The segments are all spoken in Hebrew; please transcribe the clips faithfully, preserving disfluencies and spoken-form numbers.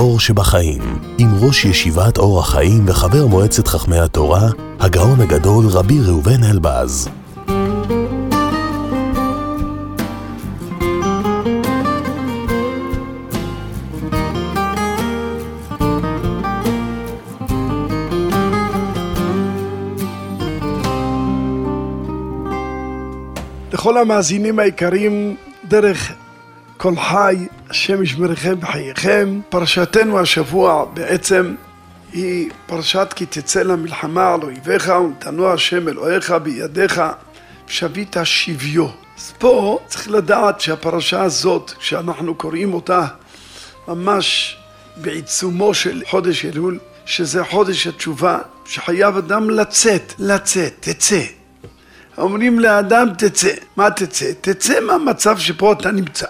האור שבחיים, עם ראש ישיבת אור החיים וחבר מועצת חכמי התורה, הגאון הגדול רבי ראובן אלבז. לכל המאזינים היקרים, דרך כל חי, השם ישמרכם בחייכם. פרשתנו השבוע בעצם היא פרשת כי תצא למלחמה על אויביך ונתנו השם אלוהיך בידיך ושבית שביו. אז פה צריך לדעת שהפרשה הזאת, כשאנחנו קוראים אותה ממש בעיצומו של חודש אלול, שזה חודש התשובה, שחייב אדם לצאת, לצאת, תצא. אומרים לאדם תצא. מה תצא? תצא מהמצב שפה אתה נמצא.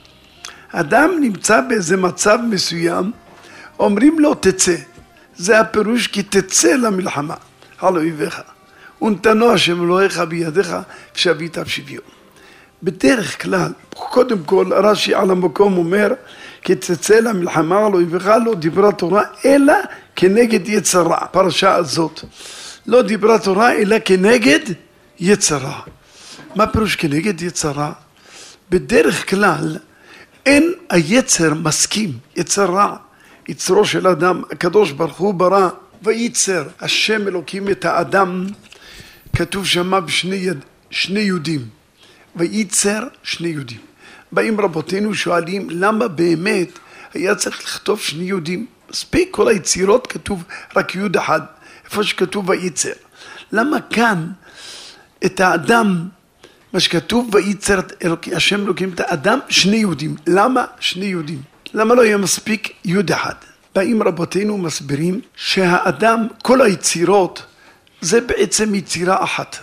אדם נמצא באיזה מצב מסוים, אומרים לו תצא. זה הפירוש כי תצא למלחמה על אויביך. ונתנו השם אלוהיך בידיך ושבית שביו. בדרך כלל, קודם כל רש"י על המקום אומר כי תצא למלחמה על אויביך, לא דיברה תורה אלא כנגד יצר רע. פרשה הזאת לא דיברה תורה אלא כנגד יצר רע. מה פירוש כנגד יצר רע? בדרך כלל אין היצר מסכים, יצר רע, יצרו של אדם, הקדוש ברוך הוא ברא וייצר השם אלוקים את האדם, כתוב שמה בשני יד, שני יהודים, וייצר שני יהודים. באים רבותינו שואלים למה באמת היה צריך לכתוב שני יהודים? מספיק כל היצירות כתוב רק יהוד אחד, איפה שכתוב וייצר. למה כאן את האדם, מה שכתוב וייצר השם אלוקים את האדם, שני יהודים? למה שני יהודים? למה לא יהיה מספיק יהוד אחד? באים רבותינו מסבירים שהאדם, כל היצירות זה בעצם יצירה אחת.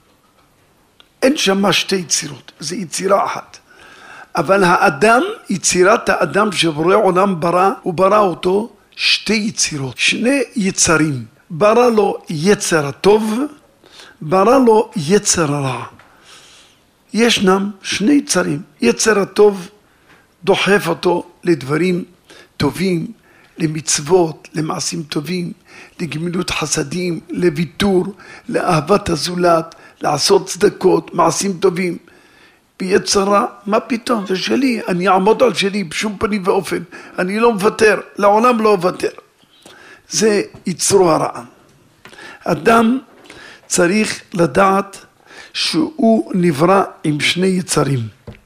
אין שם שתי יצירות, זה יצירה אחת. אבל האדם, יצירת האדם שבורא עולם ברא, הוא ברא אותו שתי יצירות, שני יצרים. ברא לו יצר הטוב, ברא לו יצר הרע. ישנם שני יצרים. יצר הטוב דוחף אותו לדברים טובים, למצוות, למעשים טובים, לגמילות חסדים, לוויתור, לאהבת הזולת, לעשות צדקות, מעשים טובים. ביצר רע, מה פתאום? זה שלי, אני אעמוד על שלי בשום פנים ואופן. אני לא מוותר, לעולם לא מוותר. זה יצרו הרע. אדם צריך לדעת שהוא נברא עם שני יצרים,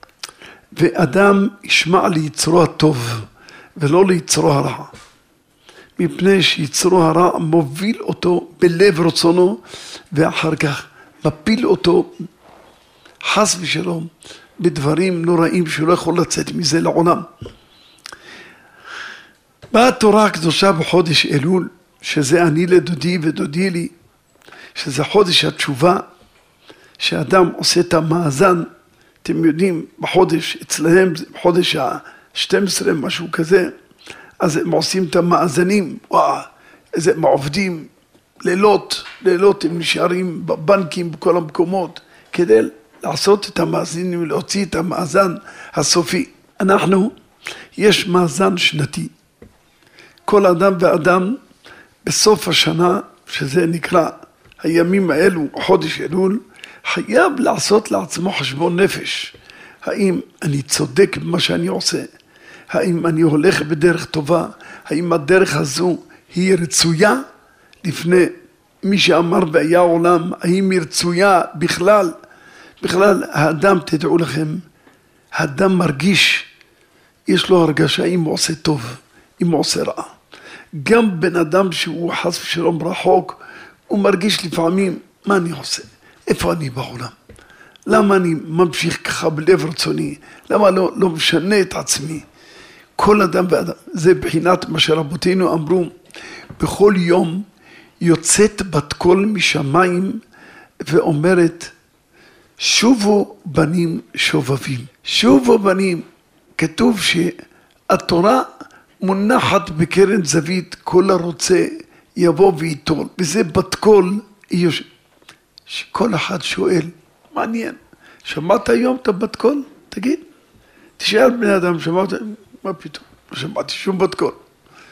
ואדם ישמע ליצרו הטוב ולא ליצרו הרע, מפני שיצרו הרע מוביל אותו בלב רצונו ואחר כך מפיל אותו חס ושלום בדברים נוראים שהוא לא יכול לצאת מזה לעולם. באה התורה הקדושה בחודש אלול, שזה אני לדודי ודודי לי, שזה חודש התשובה, שאדם עושה את המאזן. אתם יודעים, בחודש אצלהם, בחודש ה-שתים עשרה, משהו כזה, אז הם עושים את המאזנים, וואו, איזה מעובדים, לילות, לילות הם נשארים בבנקים, בכל המקומות, כדי לעשות את המאזנים ולהוציא את המאזן הסופי. אנחנו, יש מאזן שנתי. כל אדם ואדם בסוף השנה, שזה נקרא הימים האלו, חודש אלול, חייב לעשות לעצמו חשבון נפש. האם אני צודק במה שאני עושה? האם אני הולך בדרך טובה? האם הדרך הזו היא רצויה לפני מי שאמר והיה עולם? האם היא רצויה בכלל? בכלל האדם, תדעו לכם, האדם מרגיש, יש לו הרגשה אם הוא עושה טוב, אם הוא עושה רע. גם בן אדם שהוא חס ושלום רחוק, הוא מרגיש לפעמים, מה אני עושה? איפה אני בעולם? למה אני ממשיך ככה בלב רצוני? למה לא, לא משנה את עצמי? כל אדם ואדם, זה בחינת מה שרבותינו אמרו, בכל יום יוצאת בת קול משמיים ואומרת, שובו בנים שובבים. שובו בנים, כתוב שהתורה מונחת בקרן זווית, כל הרוצה יבוא ויטול. וזה בת קול, שכל אחד שואל, מעניין, שמעת היום את הבת קול? תגיד, תשאל בני אדם, שמעת? מה פתאום? לא שמעתי שום בת קול.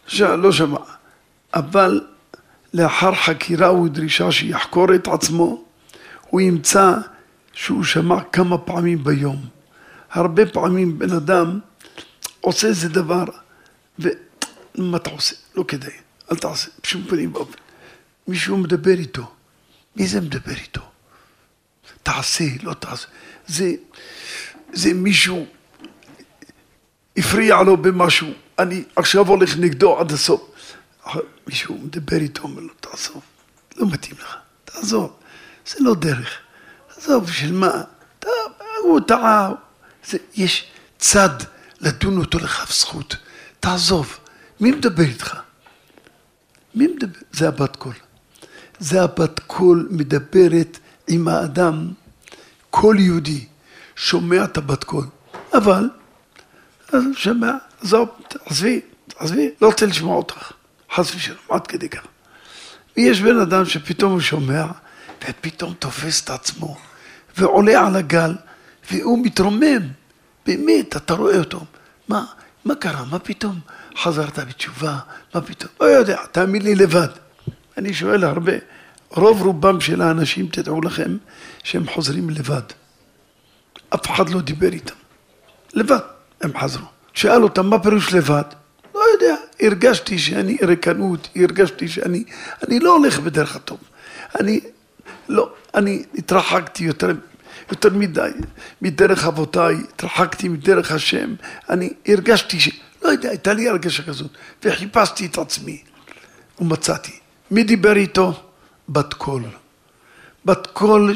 לא שמע. אבל לאחר חקירה ודרישה שיחקור את עצמו, הוא ימצא שהוא שמע כמה פעמים ביום. הרבה פעמים בן אדם עושה איזה דבר, ומה אתה עושה? לא כדאי, אל תעשה, בשום פנים ואופן. מישהו מדבר איתו. מי זה מדבר איתו? תעשה, לא תעשה. זה, זה מישהו הפריע לו במשהו. אני עכשיו הולך נגדו עד הסוף. מישהו מדבר איתו, אומר לו, תעזוב. לא מתאים לך, תעזוב. זה לא דרך. תעזוב, של מה? הוא טעה. זה, יש צד לדון אותו לכף זכות. תעזוב. מי מדבר איתך? מי מדבר? זה הבת קול. זה הבת קול מדברת עם האדם. כל יהודי שומע את הבת קול. אבל, אז שומע, עזוב, עזבי, עזבי, לא רוצה לשמוע אותך. חס ושלום, עד כדי כך. ויש בן אדם שפתאום הוא שומע, ופתאום תופס את עצמו, ועולה על הגל, והוא מתרומם. באמת, אתה רואה אותו. מה, מה קרה? מה פתאום? חזרת בתשובה? מה פתאום? לא יודע, תאמין לי לבד. אני שואל הרבה, רוב רובם של האנשים, תדעו לכם, שהם חוזרים לבד. אף אחד לא דיבר איתם. לבד, הם חזרו. שאל אותם, מה פירוש לבד? לא יודע, הרגשתי שאני רקנות, הרגשתי שאני, אני לא הולך בדרך הטוב. אני, לא, אני התרחקתי יותר, יותר מדי, מדרך אבותיי, התרחקתי מדרך השם, אני הרגשתי ש... לא יודע, הייתה לי הרגשה כזאת, וחיפשתי את עצמי, ומצאתי. מי דיבר איתו? בת קול. בת קול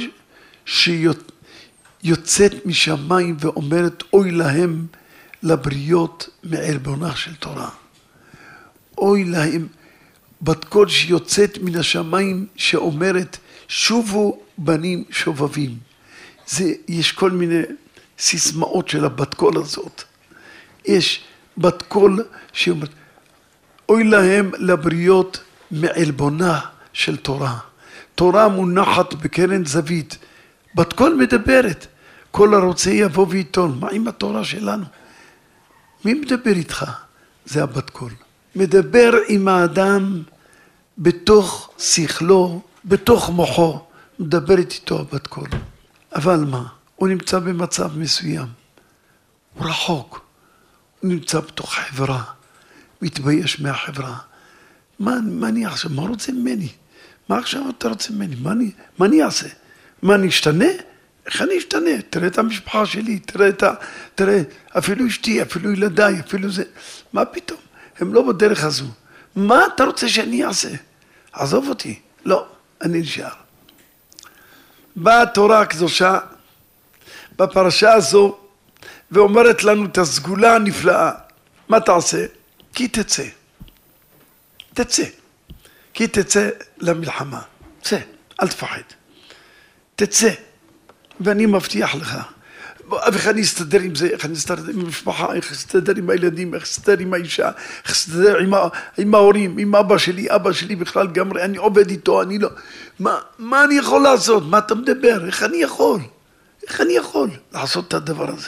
שיוצאת משמיים ואומרת, אוי להם לבריות מעלבונה של תורה. אוי להם, בת קול שיוצאת מן השמיים שאומרת, שובו בנים שובבים. זה, יש כל מיני סיסמאות של הבת קול הזאת. יש בת קול שאומרת, אוי להם לבריות מעלבונה של תורה. תורה מונחת בקרן זווית. בת קול מדברת. כל הרוצה יבוא ויטול. מה עם התורה שלנו? מי מדבר איתך? זה הבת קול. מדבר עם האדם בתוך שכלו, בתוך מוחו. מדברת איתו הבת קול. אבל מה? הוא נמצא במצב מסוים. הוא רחוק. הוא נמצא בתוך חברה. מתבייש מהחברה. מה, מה אני עכשיו? מה רוצה ממני? מה עכשיו אתה רוצה ממני? מה אני, מה אני אעשה? מה אני אשתנה? איך אני אשתנה? תראה את המשפחה שלי, תראה את ה... תראה, אפילו אשתי, אפילו ילדיי, אפילו זה... מה פתאום? הם לא בדרך הזו. מה אתה רוצה שאני אעשה? עזוב אותי. לא, אני נשאר. באה התורה הקדושה בפרשה הזו ואומרת לנו את הסגולה הנפלאה. מה תעשה? כי תצא. תצא. כי תצא למלחמה. צא, אל תפחד. תצא. ואני מבטיח לך. איך אני אסתדר עם זה, איך אני אסתדר עם המשפחה, איך אסתדר עם הילדים, איך אסתדר עם האישה, איך אסתדר עם, עם ההורים, עם אבא שלי, אבא שלי בכלל גמרי, אני עובד איתו, אני לא... מה, מה אני יכול לעשות? מה אתה מדבר? איך אני יכול? איך אני יכול לעשות את הדבר הזה?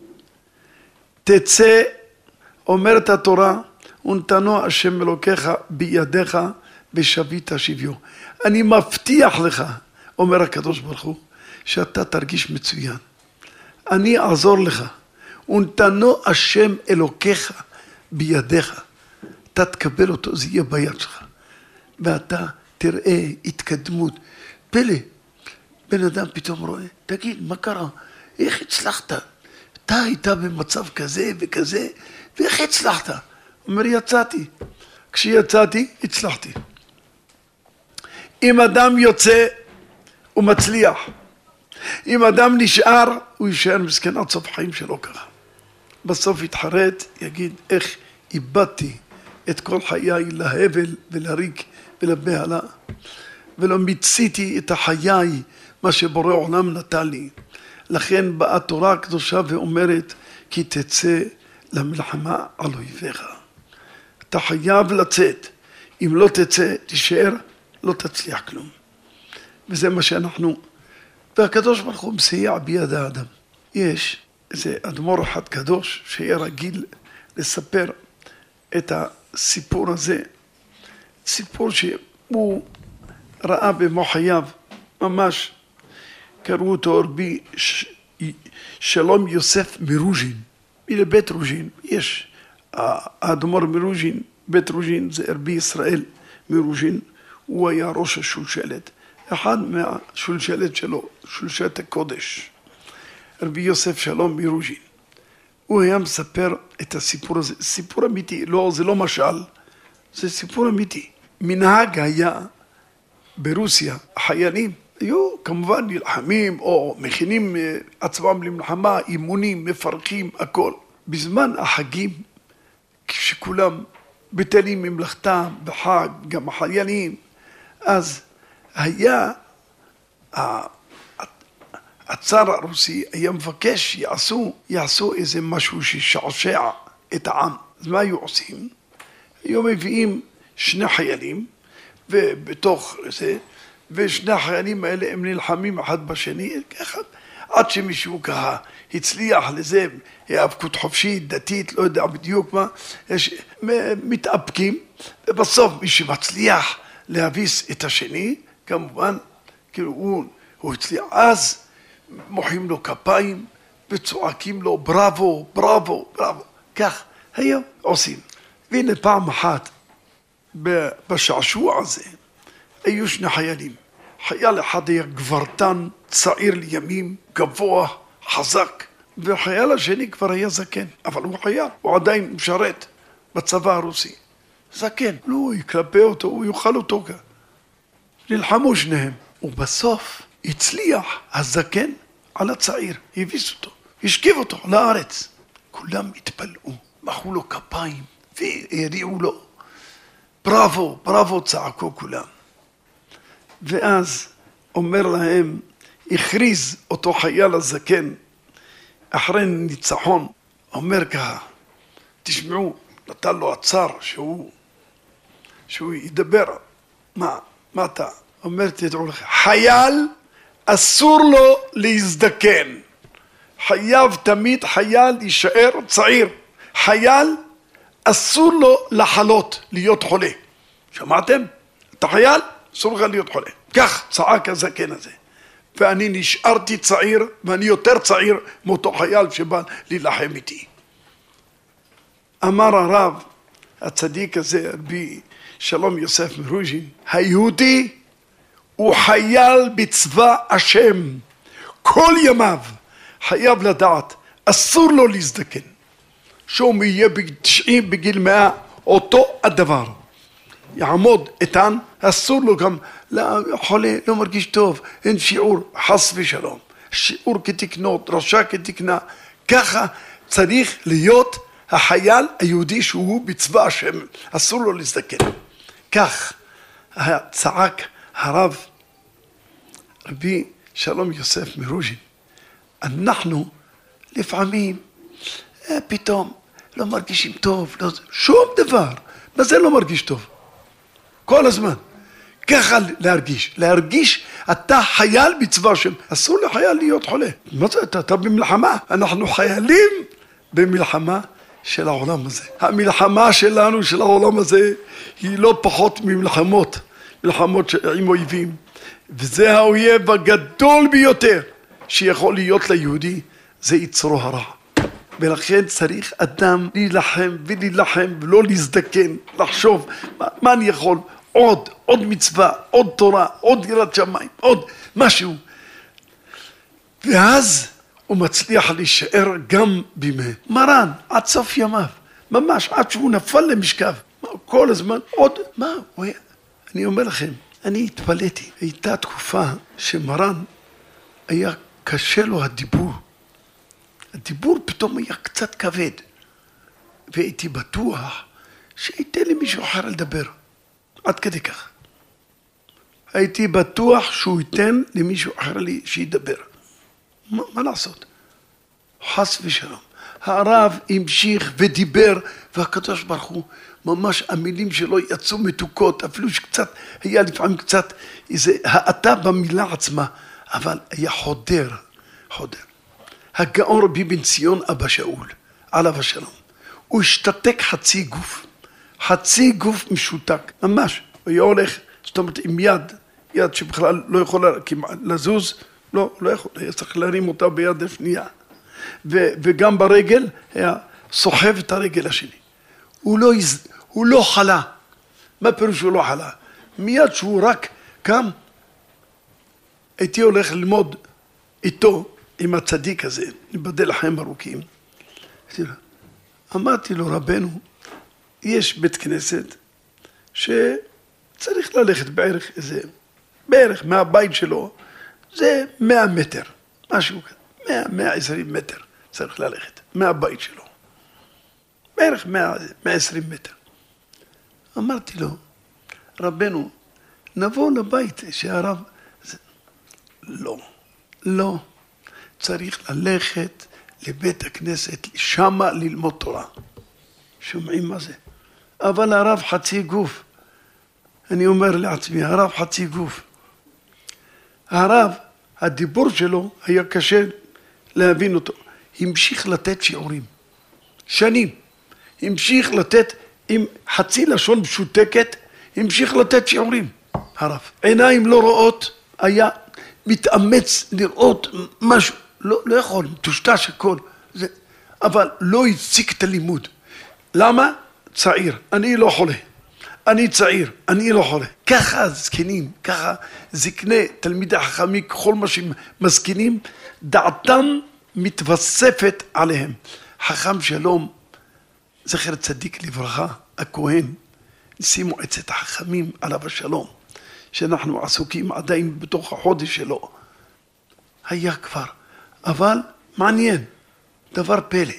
תצא, אומרת התורה, ונתנו השם אלוקיך בידיך ושבית שביו. אני מבטיח לך, אומר הקדוש ברוך הוא, שאתה תרגיש מצוין. אני אעזור לך. ונתנו השם אלוקיך בידיך. אתה תקבל אותו, זה יהיה ביד שלך. ואתה תראה התקדמות. פלא, בן אדם פתאום רואה, תגיד, מה קרה? איך הצלחת? אתה היית במצב כזה וכזה, ואיך הצלחת? אומר, יצאתי. כשיצאתי, הצלחתי. אם אדם יוצא, הוא מצליח. אם אדם נשאר, הוא יישאר מסכן עד סוף חיים שלו ככה. בסוף יתחרט, יגיד, איך איבדתי את כל חיי להבל ולריק ולבהלה, ולא מיציתי את החיי, מה שבורא עולם נתן לי. לכן באה התורה הקדושה ואומרת, כי תצא למלחמה על אויביך. אתה חייב לצאת. אם לא תצא, תישאר, לא תצליח כלום. וזה מה שאנחנו... והקדוש ברוך הוא מסייע ביד האדם. יש איזה אדמו"ר אחד קדוש שהיה רגיל לספר את הסיפור הזה, סיפור שהוא ראה במו חייו, ממש קראו אותו רבי ש... שלום יוסף מרוז'ין, מבית רוז'ין, יש האדמו"ר מרוז'ין, בית רוז'ין זה רבי ישראל מרוז'ין, הוא היה ראש השולשלת, אחד מהשולשלת שלו, שולשלת הקודש, רבי יוסף שלום מרוז'ין. הוא היה מספר את הסיפור הזה, סיפור אמיתי, לא, זה לא משל, זה סיפור אמיתי. מנהג היה ברוסיה, החיילים היו כמובן נלחמים או מכינים עצמם למלחמה, אימונים, מפרקים, הכל. בזמן החגים, כשכולם בטלים ממלכתם בחג, גם החיילים, אז היה, הצאר הרוסי היה מבקש שיעשו, יעשו איזה משהו שישעשע את העם. אז מה היו עושים? היו מביאים שני חיילים, ובתוך זה, ושני החיילים האלה הם נלחמים אחד בשני, ככה, עד שמישהו ככה הצליח לזה, היאבקות חופשית, דתית, לא יודע בדיוק מה, יש, מתאפקים, ובסוף מי שמצליח להביס את השני, כמובן, כאילו הוא, הוא הצליח, אז מוחאים לו כפיים וצועקים לו בראבו, בראבו, בראבו, כך היום עושים. והנה פעם אחת בשעשוע הזה היו שני חיילים. חייל אחד היה גברתן, צעיר לימים, גבוה, חזק, והחייל השני כבר היה זקן, אבל הוא חייל, הוא עדיין משרת בצבא הרוסי. זקן, לא, הוא יקלפה אותו, הוא יאכל אותו כאן. נלחמו שניהם, ובסוף הצליח הזקן על הצעיר, הביס אותו, השכיב אותו לארץ. כולם התפלאו, מחאו לו כפיים והריעו לו. בראבו, בראבו צעקו כולם. ואז אומר להם, הכריז אותו חייל הזקן, אחרי ניצחון, אומר ככה, תשמעו, נתן לו הצער שהוא, שהוא ידבר. מה, מה אתה? אומר, תדעו לך, חייל אסור לו להזדקן. חייב תמיד חייל יישאר צעיר. חייל אסור לו לחלות, להיות חולה. שמעתם? אתה חייל? אסור לך להיות חולה. כך צעק הזקן הזה. ואני נשארתי צעיר, ואני יותר צעיר מאותו חייל שבא להילחם איתי. אמר הרב, הצדיק הזה, רבי שלום יוסף מרוז'ין, היהודי הוא חייל בצבא השם. כל ימיו חייב לדעת, אסור לו להזדקן. שהוא יהיה בתשעים בגיל מאה, אותו הדבר. יעמוד איתן, אסור לו גם, חולה לא מרגיש טוב, אין שיעור, חס ושלום. שיעור כתקנות, רשע כתקנה. ככה צריך להיות החייל היהודי שהוא בצבא השם, אסור לו להזדקן. כך צעק הרב רבי שלום יוסף מרוז'ין. אנחנו לפעמים פתאום לא מרגישים טוב, לא, שום דבר. מה זה לא מרגיש טוב? כל הזמן. ככה להרגיש. להרגיש, אתה חייל בצבא השם. אסור לחייל להיות חולה. מה זה? אתה, אתה במלחמה. אנחנו חיילים במלחמה של העולם הזה. המלחמה שלנו, של העולם הזה, היא לא פחות ממלחמות. מלחמות עם אויבים. וזה האויב הגדול ביותר שיכול להיות ליהודי, זה יצרו הרע. ולכן צריך אדם להילחם ולהילחם ולא להזדקן, לחשוב מה, מה אני יכול, עוד, עוד מצווה, עוד תורה, עוד יראת שמיים, עוד משהו. ואז הוא מצליח להישאר גם בימי מרן, עד סוף ימיו, ממש עד שהוא נפל למשכב, כל הזמן עוד, מה, הוא היה, אני אומר לכם, אני התפלאתי, הייתה תקופה שמרן היה קשה לו הדיבור, הדיבור פתאום היה קצת כבד, והייתי בטוח שייתן לי מישהו אחר לדבר, עד כדי כך. הייתי בטוח שהוא ייתן למישהו אחר לי שידבר. מה, מה לעשות? חס ושלום. הרב המשיך ודיבר, והקדוש ברוך הוא, ממש המילים שלו יצאו מתוקות, אפילו שקצת, היה לפעמים קצת איזה האטה במילה עצמה, אבל היה חודר, חודר. הגאון רבי בן ציון אבא שאול, עליו השלום, הוא השתתק חצי גוף, חצי גוף משותק, ממש. הוא היה הולך, זאת אומרת, עם יד, יד שבכלל לא יכולה לזוז, לא, לא יכול, היה צריך להרים אותה ביד השנייה. ו, וגם ברגל, היה סוחב את הרגל השני. הוא לא, הוא לא חלה. מה פירוש הוא לא חלה? מיד שהוא רק קם, הייתי הולך ללמוד איתו, עם הצדיק הזה, נבדל חיים ארוכים. אמרתי לו, רבנו, יש בית כנסת שצריך ללכת בערך איזה, בערך מהבית שלו, זה מאה מטר, משהו כזה, מאה, מאה עשרים מטר צריך ללכת, מהבית שלו. בערך מאה, מאה עשרים מטר. אמרתי לו, רבנו, נבוא לבית שהרב... זה... לא, לא. צריך ללכת לבית הכנסת, שמה ללמוד תורה. שומעים מה זה? אבל הרב חצי גוף. אני אומר לעצמי, הרב חצי גוף. הרב, הדיבור שלו היה קשה להבין אותו. המשיך לתת שיעורים. שנים. המשיך לתת, עם חצי לשון משותקת, המשיך לתת שיעורים. הרב. עיניים לא רואות, היה מתאמץ לראות משהו. לא, לא יכול, תושטש הכל. זה, אבל לא הציג את הלימוד. למה? צעיר. אני לא חולה. אני צעיר. אני לא חולה. ככה זקנים, ככה זקני תלמידי חכמים, כל מה שמזקינים, דעתם מתווספת עליהם. חכם שלום, זכר צדיק לברכה, הכהן, נשיא מועצת החכמים עליו השלום, שאנחנו עסוקים עדיין בתוך החודש שלו. היה כבר. אבל מעניין, דבר פלא.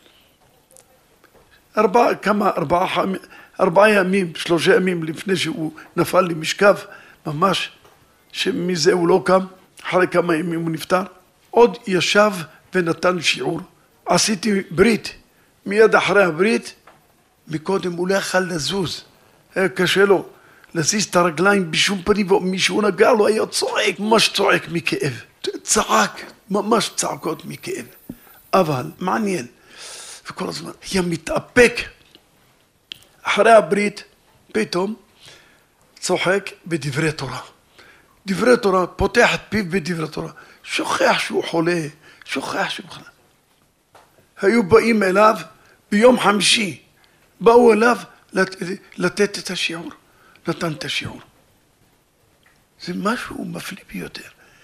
ארבע, כמה, ארבעה, ארבעה ימים, שלושה ימים לפני שהוא נפל למשכב, ממש, שמזה הוא לא קם, אחרי כמה ימים הוא נפטר, עוד ישב ונתן שיעור. עשיתי ברית, מיד אחרי הברית, מקודם הוא לא יכל לזוז, היה קשה לו, להזיז את הרגליים בשום פנים, ומישהו נגע לו, היה צועק, ממש צועק מכאב, צעק, ממש צעקות מכאב, אבל מעניין, וכל הזמן היה מתאפק, אחרי הברית, פתאום צוחק בדברי תורה, דברי תורה, פותח את פיו בדברי תורה, שוכח שהוא חולה, שוכח שהוא חולה. היו באים אליו ביום חמישי, באו אליו לתת את השיעור, נתן את השיעור. זה משהו מפליא ביותר.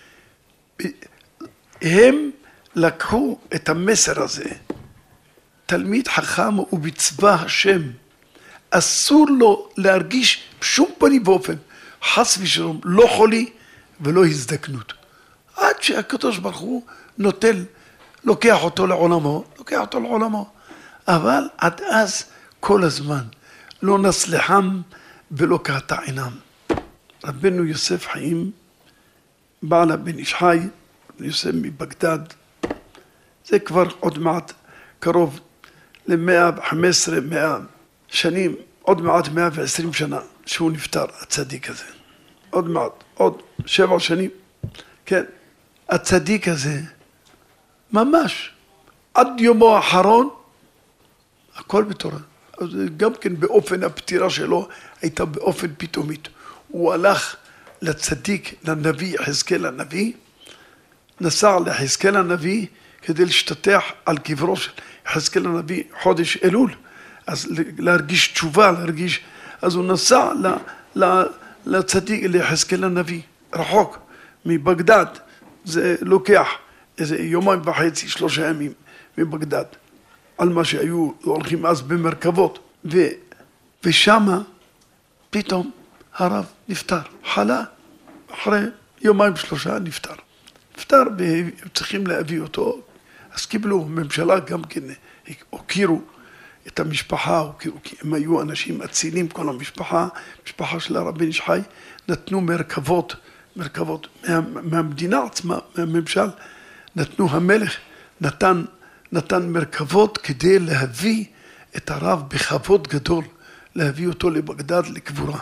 הם לקחו את המסר הזה, תלמיד חכם ובצבא השם, אסור לו להרגיש בשום פנים ואופן, חס ושלום, לא חולי ולא הזדקנות. עד שהקדוש ברוך הוא נוטל, לוקח אותו לעולמו, לוקח אותו לעולמו. אבל עד אז כל הזמן לא נסלחם ולא קעתה עינם. רבנו יוסף חיים, בעלה בן איש חי, יוסף מבגדד, זה כבר עוד מעט קרוב ל-מאה וחמש עשרה, מאה שנים, עוד מעט מאה ועשרים שנה שהוא נפטר, הצדיק הזה. עוד מעט, עוד שבע שנים, כן, הצדיק הזה, ממש, עד יומו האחרון, הכל בתורה. אז גם כן באופן הפטירה שלו, הייתה באופן פתאומית. הוא הלך לצדיק, לנביא, יחזקאל הנביא, נסע ליחזקאל הנביא, כדי להשתטח על קברו של יחזקאל הנביא חודש אלול, אז להרגיש תשובה, להרגיש, אז הוא נסע ל, ל, לצדיק, ליחזקאל הנביא, רחוק מבגדד, זה לוקח איזה יומיים וחצי, שלושה ימים מבגדד, על מה שהיו הולכים אז במרכבות, ו, ושמה פתאום הרב נפטר, חלה, אחרי יומיים שלושה נפטר. נפטר וצריכים להביא אותו, אז קיבלו ממשלה גם כן, הוקירו את המשפחה, הוקירו, כי הם היו אנשים אצילים, כל המשפחה, משפחה של הרב בן איש חי, נתנו מרכבות, מרכבות מה, מהמדינה עצמה, מהממשל, נתנו המלך, נתן, נתן מרכבות כדי להביא את הרב בכבוד גדול, להביא אותו לבגדד לקבורה.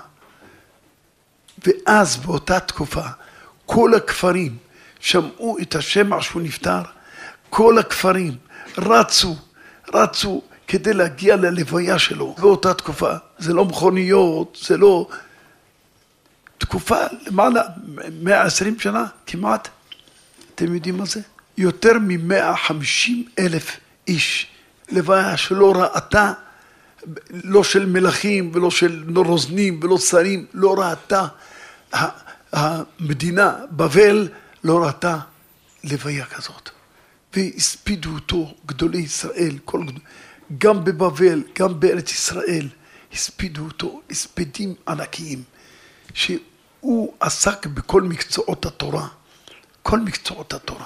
ואז באותה תקופה, כל הכפרים שמעו את השמע שהוא נפטר, כל הכפרים רצו, רצו כדי להגיע ללוויה שלו באותה תקופה. זה לא מכוניות, זה לא... תקופה למעלה, מאה ועשרים שנה כמעט. אתם יודעים מה זה? יותר מ-מאה וחמישים אלף איש. לוויה שלא ראתה, לא של מלכים ולא של רוזנים ולא שרים, לא ראתה. המדינה, בבל, לא ראתה לוויה כזאת. והספידו אותו גדולי ישראל, כל, גם בבבל, גם בארץ ישראל, הספידו אותו, הספדים ענקיים, שהוא עסק בכל מקצועות התורה, כל מקצועות התורה.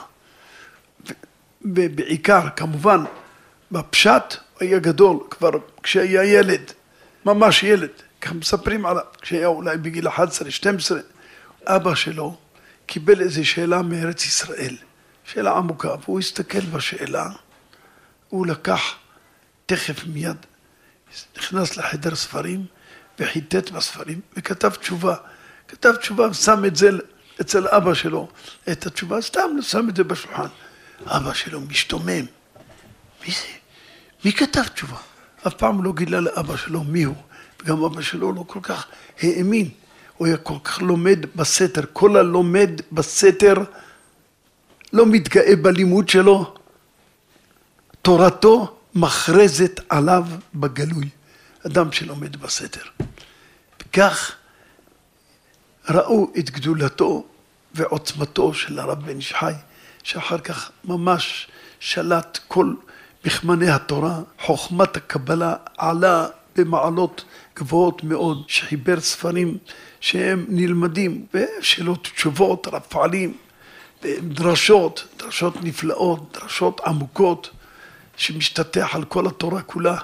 ובעיקר, כמובן, בפשט היה גדול, כבר כשהיה ילד, ממש ילד, כך מספרים עליו, כשהיה אולי בגיל אחת עשרה שתים עשרה, אבא שלו קיבל איזו שאלה מארץ ישראל, שאלה עמוקה, והוא הסתכל בשאלה, הוא לקח תכף מיד, נכנס לחדר ספרים וחיטט בספרים וכתב תשובה, כתב תשובה ושם את זה אצל אבא שלו, את התשובה, סתם שם את זה בשולחן. אבא שלו משתומם, מי זה? מי כתב תשובה? אף פעם לא גילה לאבא שלו מי הוא, וגם אבא שלו לא כל כך האמין, הוא היה כל כך לומד בסתר, כל הלומד בסתר לא מתגאה בלימוד שלו, תורתו מכרזת עליו בגלוי, אדם שלומד בסתר. וכך ראו את גדולתו ועוצמתו של הרב בן איש חי, שאחר כך ממש שלט כל מכמני התורה, חוכמת הקבלה עלה במעלות גבוהות מאוד, שחיבר ספרים שהם נלמדים, ושאלות תשובות, רפעלים, דרשות, דרשות נפלאות, דרשות עמוקות, שמשתטח על כל התורה כולה.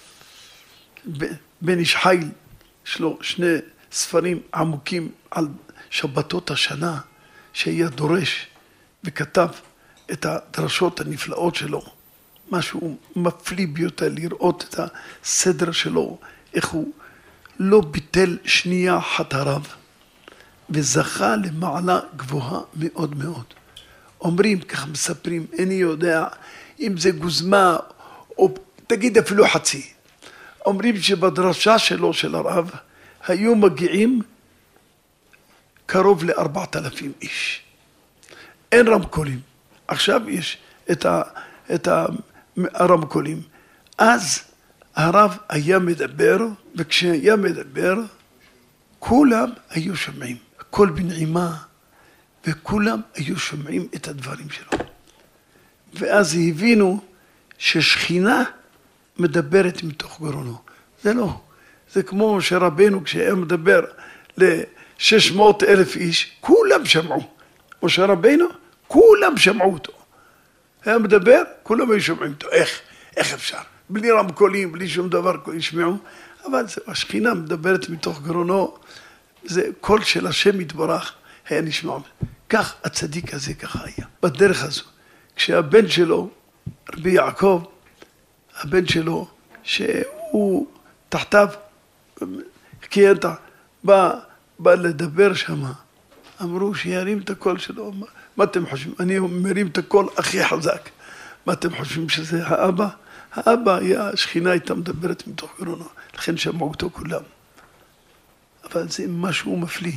בן איש חי, יש לו שני ספרים עמוקים על שבתות השנה, שהיה דורש וכתב את הדרשות הנפלאות שלו. משהו מפליא ביותר לראות את הסדר שלו, איך הוא לא ביטל שנייה אחת הרב, וזכה למעלה גבוהה מאוד מאוד. אומרים, כך מספרים, אני יודע אם זה גוזמה, או תגיד אפילו חצי. אומרים שבדרשה שלו של הרב, היו מגיעים קרוב לארבעת אלפים איש. אין רמקולים. עכשיו יש את, ה, את הרמקולים. אז הרב היה מדבר, וכשהיה מדבר, כולם היו שומעים. הכל בנעימה, וכולם היו שומעים את הדברים שלו. ואז הבינו ששכינה מדברת מתוך גרונו. זה לא. זה כמו שרבנו כשהיה מדבר ל-שש מאות אלף איש, כולם שמעו. משה רבנו, כולם שמעו אותו. היה מדבר, כולם היו שומעים אותו. איך? איך אפשר? בלי רמקולים, בלי שום דבר, ישמעו. אבל זה, השכינה מדברת מתוך גרונו, זה קול של השם יתברך, היה נשמע. כך הצדיק הזה ככה היה. בדרך הזו, כשהבן שלו, רבי יעקב, הבן שלו, שהוא תחתיו, כי אתה בא, בא לדבר שם, אמרו שירים את הקול שלו. מה, מה אתם חושבים? אני מרים את הקול הכי חזק. מה אתם חושבים שזה האבא? האבא היה, השכינה הייתה מדברת מתוך גרונו, לכן שמעו אותו כולם. אבל זה משהו מפליא.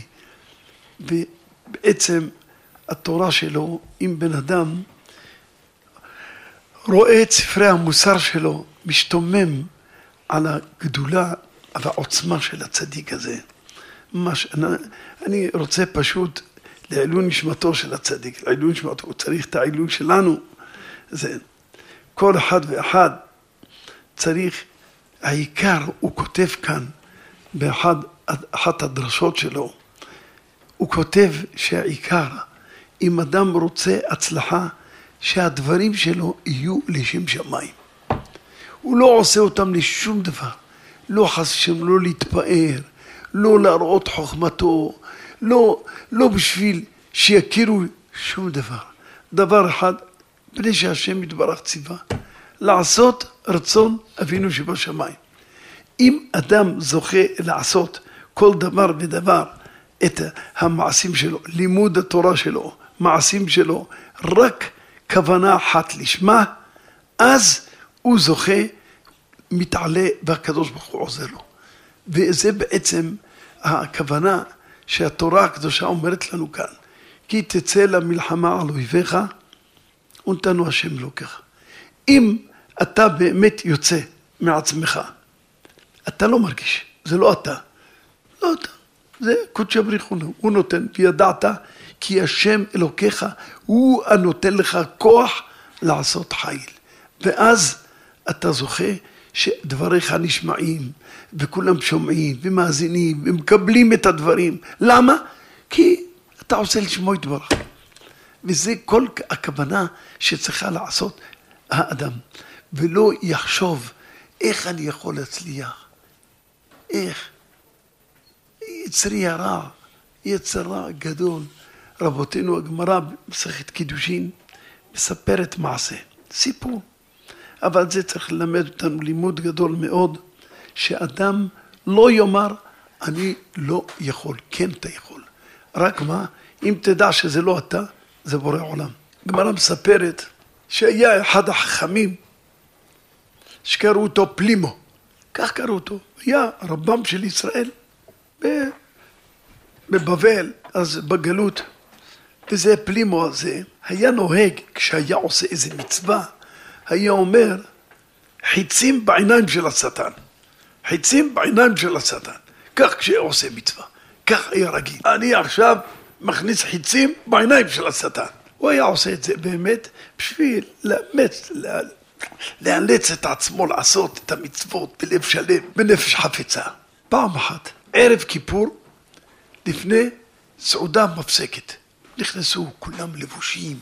ובעצם התורה שלו, אם בן אדם רואה את ספרי המוסר שלו, משתומם על הגדולה, על העוצמה של הצדיק הזה. ממש, אני, אני רוצה פשוט לעילוי נשמתו של הצדיק, לעילוי נשמתו, הוא צריך את העילוי שלנו. זה, כל אחד ואחד צריך, העיקר הוא כותב כאן, באחד, אחת הדרשות שלו, הוא כותב שהעיקר, אם אדם רוצה הצלחה, שהדברים שלו יהיו לשם שמיים. הוא לא עושה אותם לשום דבר, לא חס ושלום, לא להתפאר, לא להראות חוכמתו, לא, לא בשביל שיכירו שום דבר. דבר אחד, בני שהשם יתברך ציווה, לעשות רצון אבינו שבשמיים. אם אדם זוכה לעשות כל דבר ודבר את המעשים שלו, לימוד התורה שלו, מעשים שלו, רק כוונה אחת לשמה, אז הוא זוכה מתעלה והקדוש ברוך הוא עוזר לו. וזה בעצם הכוונה שהתורה הקדושה אומרת לנו כאן. כי תצא למלחמה על אויביך ונתנו השם אלוקיך. אם אתה באמת יוצא מעצמך, אתה לא מרגיש, זה לא אתה. לא אתה, זה קודשא בריך הוא, הוא נותן, וידעת כי השם אלוקיך הוא הנותן לך כוח לעשות חיל. ואז אתה זוכה שדבריך נשמעים, וכולם שומעים ומאזינים ומקבלים את הדברים. למה? כי אתה עושה לשמו יתברך. וזה כל הכוונה שצריכה לעשות האדם. ולא יחשוב איך אני יכול להצליח. איך? יצרי הרע, יצר רע גדול. רבותינו הגמרא במסכת קידושין מספרת מעשה, סיפור. אבל זה צריך ללמד אותנו לימוד גדול מאוד, שאדם לא יאמר, אני לא יכול, כן אתה יכול. רק מה? אם תדע שזה לא אתה, זה בורא עולם. גמרא מספרת שהיה אחד החכמים, שקראו אותו פלימו, כך קראו אותו, היה רבם של ישראל, בבבל, אז בגלות, וזה פלימו הזה, היה נוהג כשהיה עושה איזה מצווה, היה אומר, חיצים בעיניים של השטן, חיצים בעיניים של השטן, כך כשהיה עושה מצווה, כך היה רגיל. אני עכשיו מכניס חיצים בעיניים של השטן. הוא היה עושה את זה באמת בשביל לאמץ, לאלץ את עצמו לעשות את המצוות בלב שלם, בנפש חפצה. פעם אחת, ערב כיפור, לפני סעודה מפסקת, נכנסו כולם לבושים,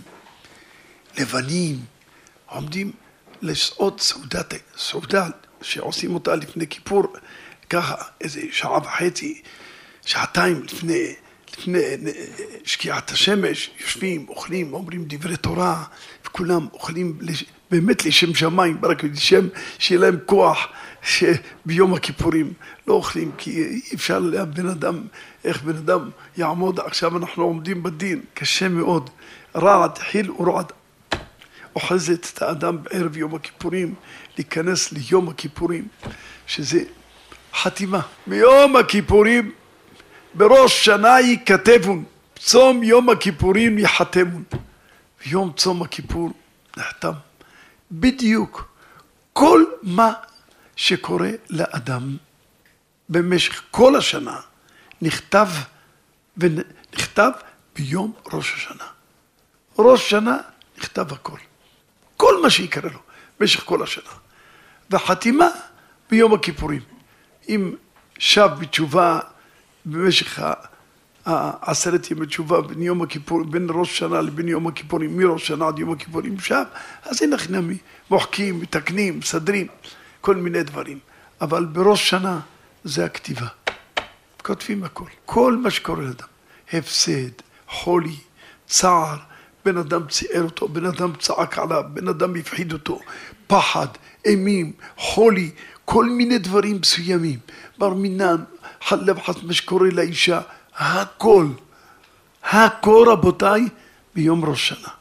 לבנים, עומדים לסעוד סעודת, סעודה שעושים אותה לפני כיפור, ככה איזה שעה וחצי, שעתיים לפני, לפני שקיעת השמש, יושבים, אוכלים, אומרים דברי תורה, וכולם אוכלים באמת לשם שמיים, רק לשם שיהיה להם כוח שביום הכיפורים לא אוכלים, כי אי אפשר לבן אדם, איך בן אדם יעמוד, עכשיו אנחנו עומדים בדין, קשה מאוד, רעד, חיל ורעד, אוחזת את האדם בערב יום הכיפורים, להיכנס ליום הכיפורים, שזה חתימה. מיום הכיפורים, בראש שנה ייכתבון, צום יום הכיפורים יחתמון. ויום צום הכיפור נחתם. בדיוק כל מה שקורה לאדם במשך כל השנה נכתב ונכתב ביום ראש השנה. ראש שנה נכתב הכל. כל מה שיקרה לו במשך כל השנה. והחתימה ביום הכיפורים. אם שב בתשובה במשך העשרת ימי תשובה בין יום הכיפור, בין ראש שנה לבין יום הכיפורים, מראש שנה עד יום הכיפורים שב, אז אין נחנמי, מוחקים, מתקנים, מסדרים, כל מיני דברים. אבל בראש שנה זה הכתיבה. כותבים הכל. כל מה שקורה לאדם. הפסד, חולי, צער, בן אדם ציער אותו, בן אדם צעק עליו, בן אדם הפחיד אותו, פחד, אימים, חולי, כל מיני דברים מסוימים. בר מינן, חלב חס מה שקורה לאישה, הכל, הכל רבותיי, ביום ראש שנה.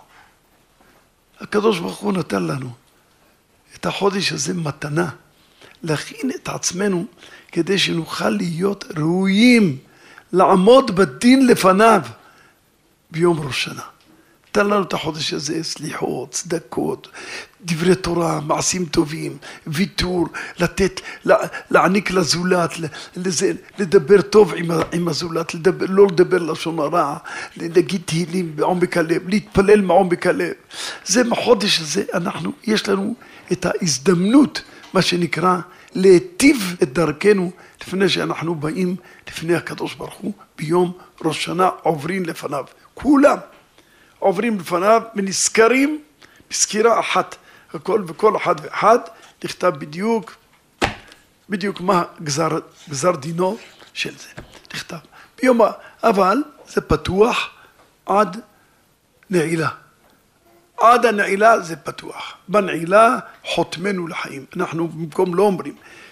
הקדוש ברוך הוא נתן לנו את החודש הזה מתנה, להכין את עצמנו כדי שנוכל להיות ראויים, לעמוד בדין לפניו ביום ראש שנה. תן לנו את החודש הזה, סליחות, צדקות, דברי תורה, מעשים טובים, ויתור, לתת, להעניק לזולת, לזה, לדבר טוב עם, עם הזולת, לדבר, לא לדבר לשון הרע, להגיד תהילים בעומק הלב, להתפלל מעומק הלב. זה בחודש הזה, אנחנו, יש לנו את ההזדמנות, מה שנקרא, להיטיב את דרכנו, לפני שאנחנו באים לפני הקדוש ברוך הוא, ביום ראש שנה עוברים לפניו, כולם. עוברים לפניו ונזכרים בסקירה אחת, הכל וכל אחד ואחד נכתב בדיוק, בדיוק מה גזר, גזר דינו של זה, נכתב. ביום, אבל זה פתוח עד נעילה. עד הנעילה זה פתוח. בנעילה חותמנו לחיים. אנחנו במקום לא אומרים,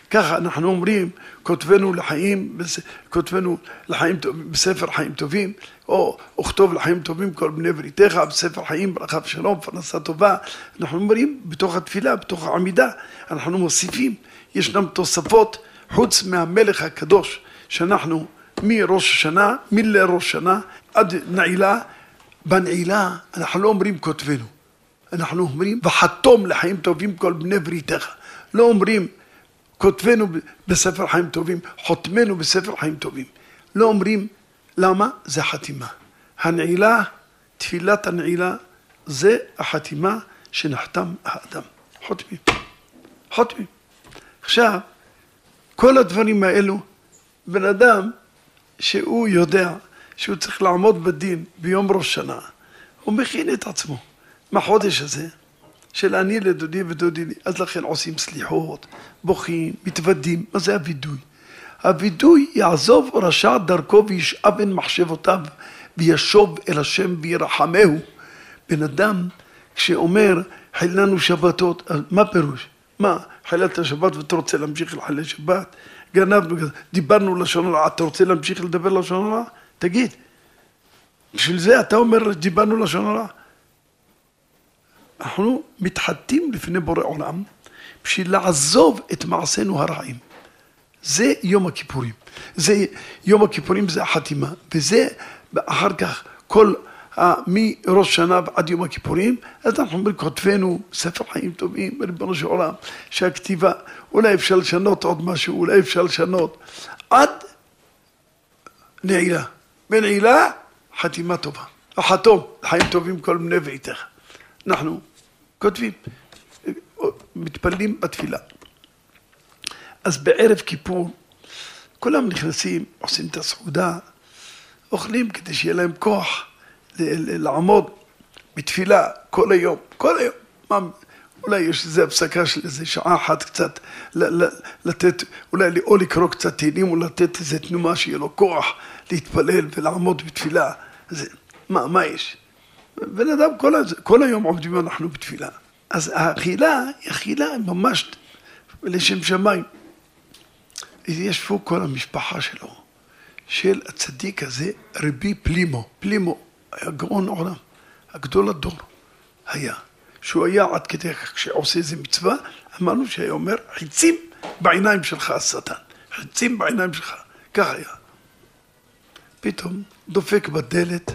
ככה אנחנו אומרים, כותבנו לחיים, כותבנו לחיים, בספר חיים טובים, או וכתוב לחיים טובים כל בני בריתך, בספר חיים, ברכה ושלום, פרנסה טובה. אנחנו אומרים בתוך התפילה, בתוך העמידה, אנחנו מוסיפים, ישנם תוספות, חוץ מהמלך הקדוש, שאנחנו מראש השנה, מלראש השנה, עד נעילה, בנעילה אנחנו לא אומרים כותבנו, אנחנו אומרים וחתום לחיים טובים כל בני בריתך. לא אומרים כותבנו בספר חיים טובים, חותמנו בספר חיים טובים. לא אומרים למה? זה חתימה. הנעילה, תפילת הנעילה, זה החתימה שנחתם האדם. חותמים. חותמים. עכשיו, כל הדברים האלו, בן אדם שהוא יודע שהוא צריך לעמוד בדין ביום ראש שנה, הוא מכין את עצמו. מהחודש הזה, של אני לדודי ודודי לי, אז לכן עושים סליחות, בוכים, מתוודים. מה זה הוידוי? הוידוי יעזוב רשע דרכו וישאב בין מחשבותיו וישוב אל השם וירחמהו. בן אדם כשאומר חיללנו שבתות, מה פירוש? מה? חיללת שבת ואתה רוצה להמשיך לחלל שבת? גנבנו, דיברנו לשון הרע, אתה רוצה להמשיך לדבר לשון הרע? תגיד, בשביל זה אתה אומר דיברנו לשון הרע? אנחנו מתחתים לפני בורא עולם בשביל לעזוב את מעשינו הרעים. זה יום הכיפורים. זה יום הכיפורים, זה החתימה. וזה אחר כך כל מראש שנה עד יום הכיפורים, אז אנחנו אומרים כותבנו ספר חיים טובים, ריבונו של עולם, שהכתיבה, אולי אפשר לשנות עוד משהו, אולי אפשר לשנות, עד נעילה. בנעילה, חתימה טובה. החתום, חיים טובים כל בני ביתך. אנחנו כותבים, מתפללים בתפילה. אז בערב כיפור, כולם נכנסים, עושים את הסעודה, אוכלים כדי שיהיה להם כוח לעמוד בתפילה כל היום, כל היום. מה, אולי יש איזו הפסקה של איזו שעה אחת קצת, לתת, אולי או לקרוא קצת תהילים, או לתת איזו תנומה שיהיה לו כוח להתפלל ולעמוד בתפילה. זה, מה, מה יש? בן אדם כל, כל היום עומדים אנחנו בתפילה. אז האכילה היא אכילה ממש לשם שמיים. יש פה כל המשפחה שלו, של הצדיק הזה, רבי פלימו. פלימו היה גאון עולם, הגדול הדור היה. שהוא היה עד כדי כך, כשעושה איזה מצווה, אמרנו שהיה אומר, חיצים בעיניים שלך השטן. חיצים בעיניים שלך. כך היה. פתאום דופק בדלת,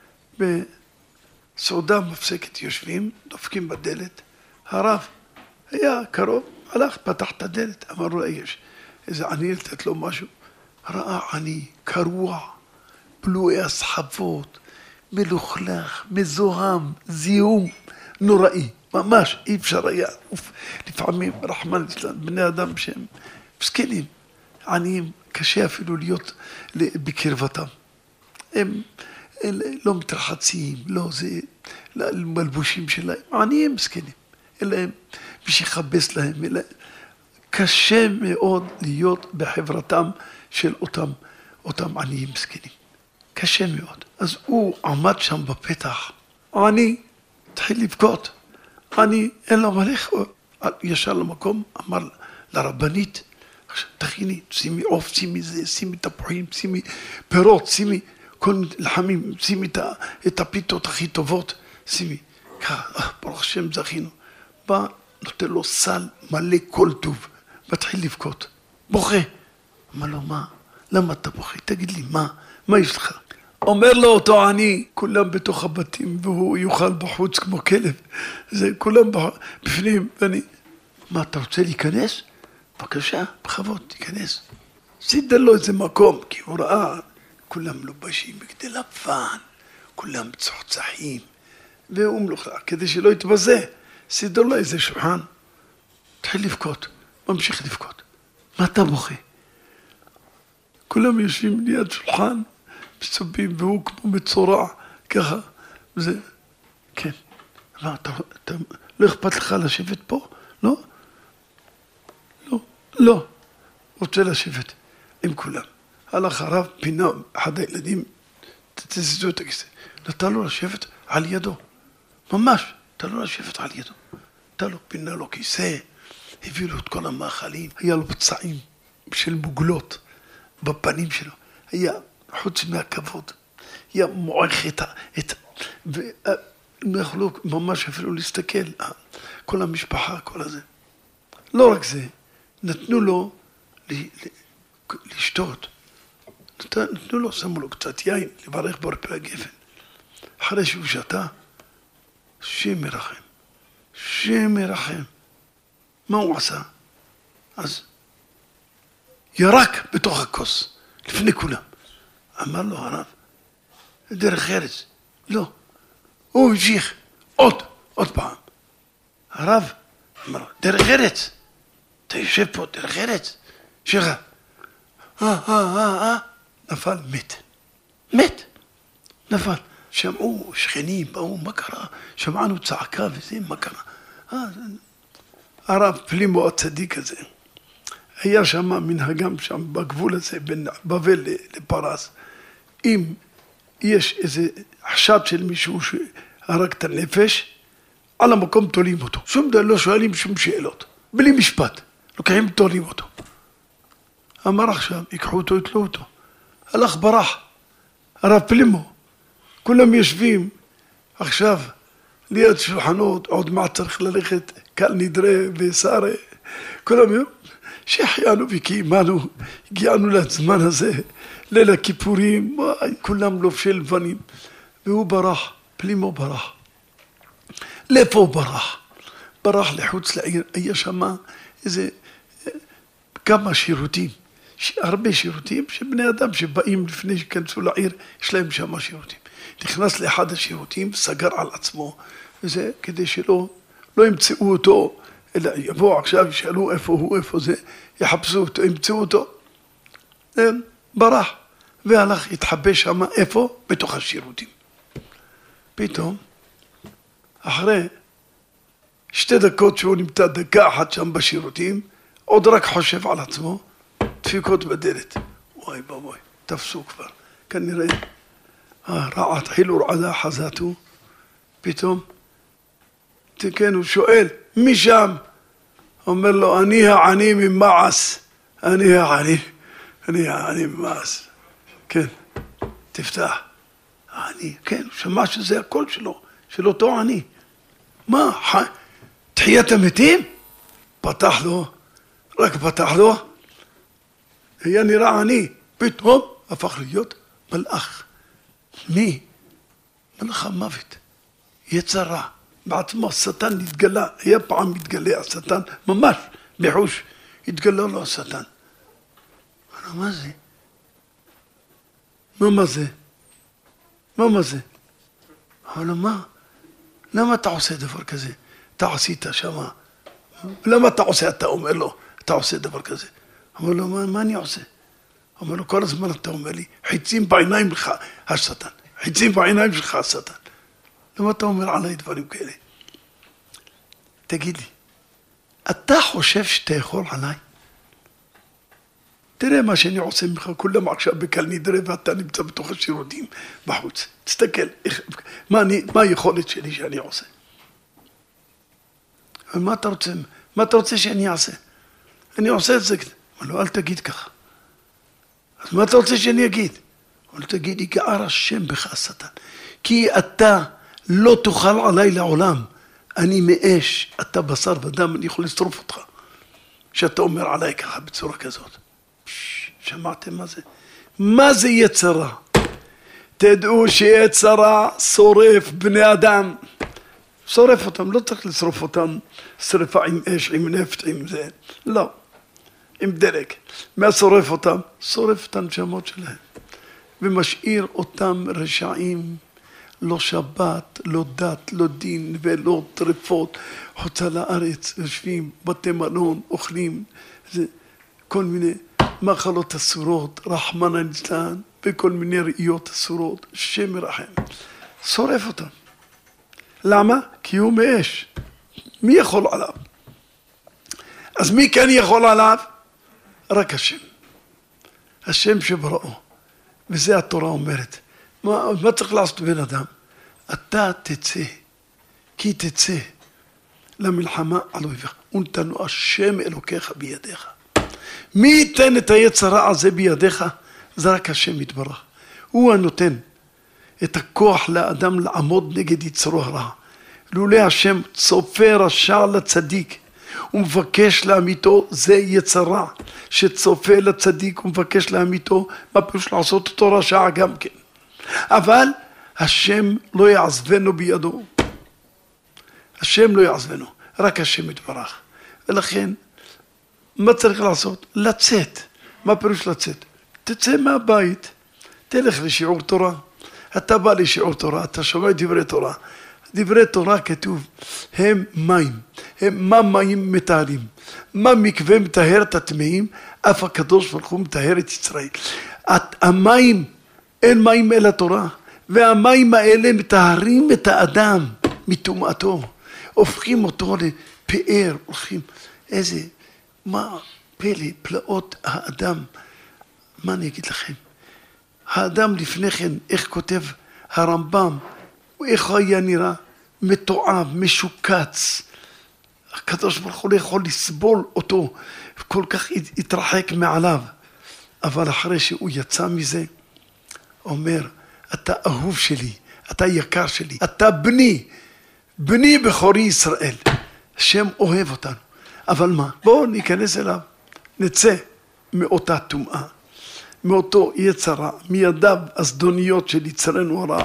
בסעודה מפסקת יושבים, דופקים בדלת. הרב היה קרוב, הלך, פתח את הדלת, אמר לו, יש איזה עני לתת לו משהו. ראה עני, קרוע, בלועי הסחבות, מלוכלך, מזוהם, זיהום, נוראי. ממש, אי אפשר היה. לפעמים, רחמן, בני אדם שהם מסכנים, עניים, קשה אפילו להיות בקרבתם. הם לא מתרחצים, לא זה, מלבושים שלהם, עניים מסכנים. אלא הם, מי שיחבס להם, אלא קשה מאוד להיות בחברתם של אותם, אותם עניים מסכנים. קשה מאוד. אז הוא עמד שם בפתח, עני, התחיל לבכות, עני, אין לו מלך, ישר למקום, אמר לרבנית, תכיני, שימי עוף, שימי זה, שימי תפוחים, שימי פירות, שימי כל לחמים, שימי את הפיתות הכי טובות, שימי, ככה, ברוך השם זכינו. בא, נותן לו סל מלא כל טוב, מתחיל לבכות, בוכה. אמר לו, מה? למה אתה בוכה? תגיד לי, מה? מה יש לך? אומר לו אותו עני, כולם בתוך הבתים, והוא יוכל בחוץ כמו כלב. זה כולם בפנים, ואני, מה, אתה רוצה להיכנס? בבקשה, בכבוד, תיכנס. סידר לו איזה מקום, כי הוא ראה, כולם לובשים בגדי לבן, כולם צוחצחים, והוא מלוכה, כדי שלא יתבזה. סידר לו איזה שולחן, התחיל לבכות, ממשיך לבכות. מה אתה בוכה? כולם יושבים ליד שולחן, מסובים, והוא כמו מצורע, ככה, וזה, כן. מה, אתה, אתה, לא אכפת לך לשבת פה? לא? לא, לא. רוצה לשבת עם כולם. הלך הרב, פינה, אחד הילדים, תזיזו את הכיסא. נתן לו לשבת על ידו. ממש, נתן לו לשבת על ידו. נתן לו, פינה לו כיסא, הביאו לו את כל המאכלים, היה לו פצעים של מוגלות בפנים שלו, היה חוץ מהכבוד, היה מועך את ה... את... והם יכלו ממש אפילו להסתכל, כל המשפחה, כל הזה. לא רק זה, נתנו לו לשתות, נתנו לו, שמו לו קצת יין, לברך בורפי הגפן. אחרי שהוא שתה, שם מרחם, שם מרחם. מה הוא עשה? אז ירק בתוך הכוס, לפני כולם. אמר לו הרב, דרך ארץ. לא, הוא המשיך, עוד, עוד פעם. הרב אמר, דרך ארץ. אתה יושב פה, דרך ארץ. שכה. אה, אה, אה, אה. נפל, מת. מת. נפל. שמעו שכנים, באו, מה קרה? שמענו צעקה וזה, מה קרה? אה, הרב פלימו הצדיק הזה. היה שם מנהגם שם בגבול הזה, בין בבל לפרס. אם יש איזה חשד של מישהו שהרג את הנפש, על המקום תולים אותו. שום דבר, לא שואלים שום שאלות. בלי משפט. לוקחים תולים אותו. אמר עכשיו, ייקחו אותו, יתלו אותו. הלך ברח. הרב פלימו. כולם יושבים עכשיו ליד שולחנות, עוד מעט צריך ללכת, קל נדרה וסערה. כולם יום, שהחיינו וקיימנו, הגיענו לזמן הזה, ליל הכיפורים, כולם לובשי לבנים. והוא ברח, פלימו ברח. לאיפה הוא ברח? ברח לחוץ לעיר, היה שמה איזה כמה שירותים, הרבה שירותים, שבני אדם שבאים לפני שכנסו לעיר, יש להם שמה שירותים. נכנס לאחד השירותים, סגר על עצמו, וזה כדי שלא לא ימצאו אותו, אלא יבואו עכשיו, ישאלו איפה הוא, איפה זה, יחפשו אותו, ימצאו אותו. ברח, והלך, התחבא שמה, איפה? בתוך השירותים. פתאום, אחרי שתי דקות שהוא נמצא דקה אחת שם בשירותים, עוד רק חושב על עצמו, דפיקות בדלת. וואי בואי, תפסו כבר. כנראה, רעת חילו רעדה חזתו, פתאום, כן, הוא שואל, מי שם? אומר לו, אני העני ממעש, אני העני, אני העני ממעש. כן, תפתח. העני, כן, הוא שמע שזה הקול שלו, של אותו עני. מה, תחיית המתים? פתח לו, רק פתח לו, היה נראה עני, פתאום הפך להיות מלאך. מי? מלאך המוות, יצר רע. בעצמו השטן התגלה, היה פעם מתגלה השטן, ממש בחוש, התגלה לו השטן. אבל מה זה? מה מה זה? מה מה זה? אבל מה? למה אתה עושה דבר כזה? אתה עשית שמה. למה אתה עושה? אתה אומר לו, אתה עושה דבר כזה. אומר לו, מה, מה אני עושה? אומר לו, כל הזמן אתה אומר לי, חיצים בעיניים לך השטן. חיצים בעיניים שלך השטן. למה אתה אומר עליי דברים כאלה? תגיד לי, אתה חושב שאתה יכול עליי? תראה מה שאני עושה ממך, כולם עכשיו בקל נדרה ואתה נמצא בתוך השירותים בחוץ. תסתכל, מה, אני, מה היכולת שלי שאני עושה? ומה אתה רוצה, מה אתה רוצה שאני אעשה? אני עושה את זה. אבל לא, אל תגיד ככה. אז מה אתה רוצה שאני אגיד? אבל תגיד, יגער השם בך השטן. כי אתה לא תאכל עליי לעולם. אני מאש, אתה בשר ודם, אני יכול לשרוף אותך. שאתה אומר עליי ככה בצורה כזאת. שמעתם מה זה? מה זה יצרה? תדעו שיצרה שורף בני אדם. שורף אותם, לא צריך לשרוף אותם. שרפה עם אש, עם נפט, עם זה. לא. עם דלק. מה שורף אותם? שורף את הנשמות שלהם. ומשאיר אותם רשעים. לא שבת, לא דת, לא דין ולא טרפות. חוצה לארץ, יושבים, בתי מלון, אוכלים. זה כל מיני מחלות אסורות, רחמנא ליצלן, וכל מיני ראיות אסורות, שם מרחם. שורף אותם. למה? כי הוא מאש. מי יכול עליו? אז מי כן יכול עליו? רק השם. השם שבראו. וזה התורה אומרת. מה, מה צריך לעשות בן אדם? אתה תצא, כי תצא. למלחמה על אויביך. ונתנו השם אלוקיך בידיך. מי ייתן את היצר הרע הזה בידיך? זה רק השם יתברך. הוא הנותן את הכוח לאדם לעמוד נגד יצרו הרע. לולא השם צופה רשע לצדיק ומבקש להמיתו, זה יצר רע שצופה לצדיק ומבקש להמיתו, מה פירוש לעשות אותו רשע גם כן. אבל השם לא יעזבנו בידו. השם לא יעזבנו, רק השם יתברך. ולכן, מה צריך לעשות? לצאת. מה פירוש לצאת? תצא מהבית, תלך לשיעור תורה. אתה בא לשיעור תורה, אתה שומע דברי תורה. דברי תורה כתוב, הם מים. הם מה מים מטהרים. מה מקווה מטהר את הטמאים, אף הקדוש ברוך הוא מטהר את ישראל. המים, אין מים אלא תורה. והמים האלה מטהרים את האדם מטומאתו. הופכים אותו לפאר, הולכים, איזה, מה פלא, פלאות האדם. מה אני אגיד לכם? האדם לפני כן, איך כותב הרמב"ם, איך היה נראה? מתועב, משוקץ. הקדוש ברוך הוא לא יכול לסבול אותו, כל כך התרחק מעליו. אבל אחרי שהוא יצא מזה, אומר, אתה אהוב שלי, אתה יקר שלי, אתה בני, בני בכורי ישראל. השם אוהב אותנו. אבל מה? בואו ניכנס אליו, נצא מאותה טומאה, מאותו יצר רע, מידיו הזדוניות של יצרנו הרע,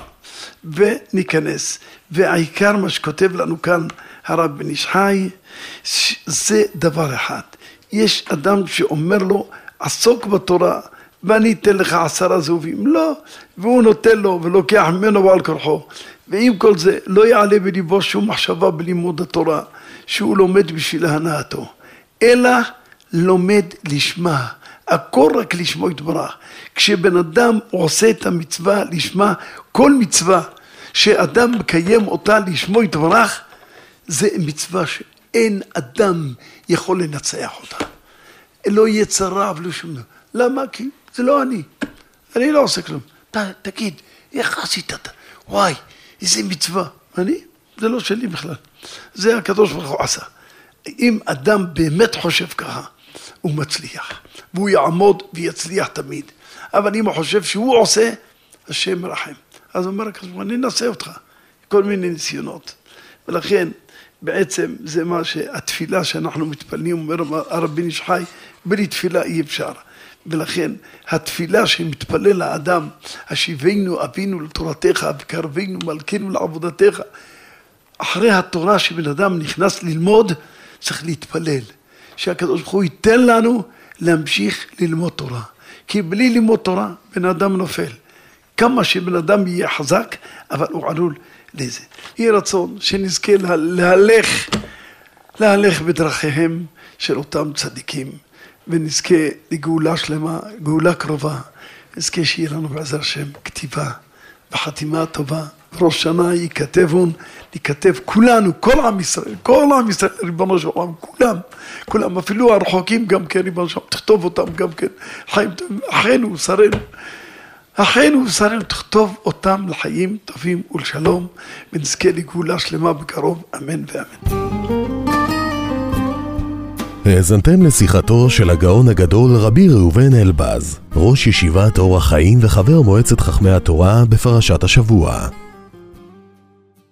וניכנס. והעיקר מה שכותב לנו כאן הרב בן איש חי, זה דבר אחד. יש אדם שאומר לו, עסוק בתורה, ואני אתן לך עשרה זהובים. לא, והוא נותן לו ולוקח ממנו בעל כורחו. ועם כל זה לא יעלה בליבו שום מחשבה בלימוד התורה, שהוא לומד בשביל הנאתו, אלא לומד לשמה. הכל רק לשמו יתברך. כשבן אדם עושה את המצווה לשמה, כל מצווה שאדם מקיים אותה לשמו יתברך, זה מצווה שאין אדם יכול לנצח אותה. לא יצר רע ולא שום דבר. למה? כי זה לא אני. אני לא עושה כלום. ת, תגיד, איך עשית אתה? וואי, איזה מצווה. אני? זה לא שלי בכלל. זה הקדוש ברוך הוא עשה. אם אדם באמת חושב ככה, הוא מצליח. והוא יעמוד ויצליח תמיד. אבל אם הוא חושב שהוא עושה, השם מרחם. אז הוא אומר, אני אנסה אותך. כל מיני ניסיונות. ולכן, בעצם זה מה שהתפילה שאנחנו מתפללים, אומר הרב בן איש חי, בלי תפילה אי אפשר. ולכן התפילה שמתפלל האדם, השיבנו אבינו לתורתך וקרבנו מלכנו לעבודתך, אחרי התורה שבן אדם נכנס ללמוד, צריך להתפלל. שהקדוש ברוך הוא ייתן לנו להמשיך ללמוד תורה. כי בלי ללמוד תורה, בן אדם נופל. כמה שבן אדם יהיה חזק, אבל הוא עלול לזה. יהיה רצון שנזכה להלך, להלך בדרכיהם של אותם צדיקים, ונזכה לגאולה שלמה, גאולה קרובה. נזכה שיהיה לנו בעזר השם כתיבה וחתימה טובה. ראש שנה ייכתבון, ייכתב כולנו, כל עם ישראל, כל עם ישראל, ריבונו של עולם, כולם, כולם, אפילו הרחוקים גם כן, ריבונו של עולם, תכתוב אותם גם כן, חיים טובים, אחינו ושרינו, אחינו ושרינו, תכתוב אותם לחיים טובים ולשלום, ונזכה לגאולה שלמה בקרוב, אמן ואמן. האזנתם לשיחתו של הגאון הגדול רבי ראובן אלבז, ראש ישיבת אור החיים וחבר מועצת חכמי התורה בפרשת השבוע.